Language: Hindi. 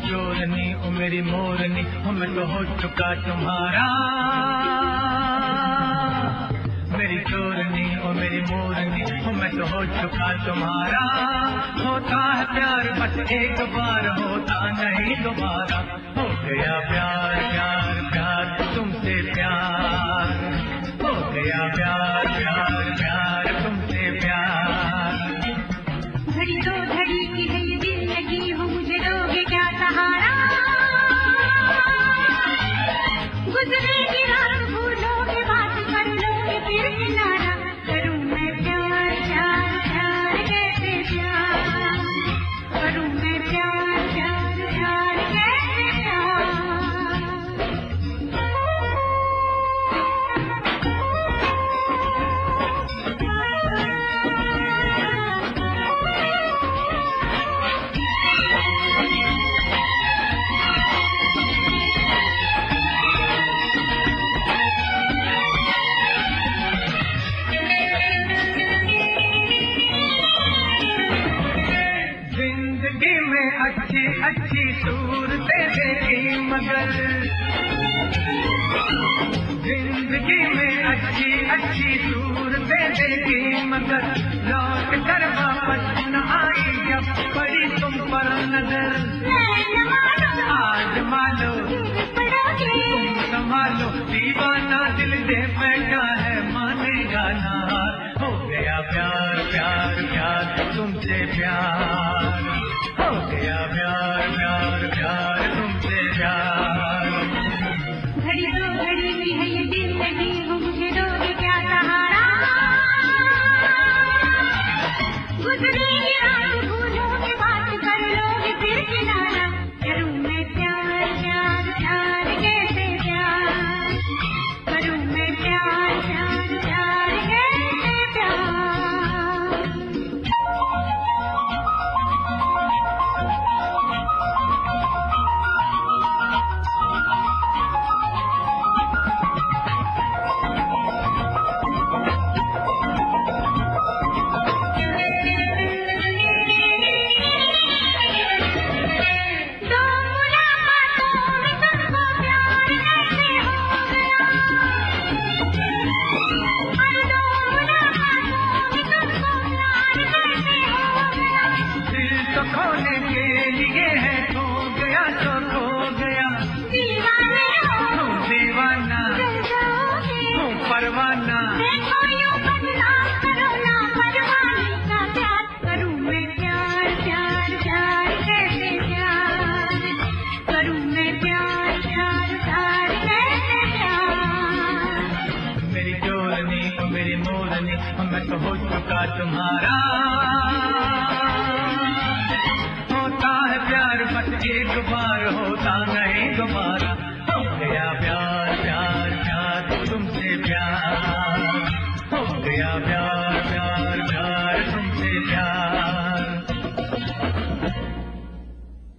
चोरनी ओ मेरी मोरनी, मैं तो हो चुका तुम्हारा। मेरी चोरनी ओ मेरी मोरनी, मैं तो हो चुका तुम्हारा। होता है प्यार बस एक बार, होता नहीं दोबारा। हो गया प्यार प्यार प्यार तुमसे प्यार, हो गया प्यार प्यार प्यार तुमसे प्यार। घड़ी दो घड़ी की है ये जिंदगी, हो मुझे दोगे क्या सहारा। गुजरेगी रात भूलोगे बात, कर लोगे फिर किनारा। करूं मैं प्यार प्यार प्यार कैसे प्यार, करूं मैं प्यार प्यार प्यार कैसे प्यार। अच्छी अच्छी सूरतें देखी मगर, जिंदगी में अच्छी अच्छी सूरतें देखी मगर, लौट कर वापस न आई जब पड़ी तुम पर नजर। आज मानो तुम संभालो, दीवाना दिल दे बैठा है मानेगा ना। हो गया प्यार प्यार प्यार तुमसे प्यार, हो गया प्यार प्यार प्यार तुमसे प्यार। घड़ी दो घड़ी की है ये जिंदगी, हो मुझे दोगे क्या सहारा। गुजरेगी रात भूलोगे बात, कर लोगे फिर किनारा। करूं मैं प्यार प्यार प्यार कैसे प्यार, करूं मैं प्यार प्यार प्यार कैसे प्यार। खोने के लिए है, खो गया तो खो गया। दीवाने हो दीवाना हूँ परवाना, देखो यूं बदनाम करो ना परवाने का प्यार। करूं मैं प्यार प्यार प्यार कैसे प्यार, करूं मैं प्यार प्यार प्यार कैसे प्यार। मेरी चोरनी ओ मेरी मोरनी, मैं तो हो चुका तुम्हारा। होता है प्यार बस एक बार,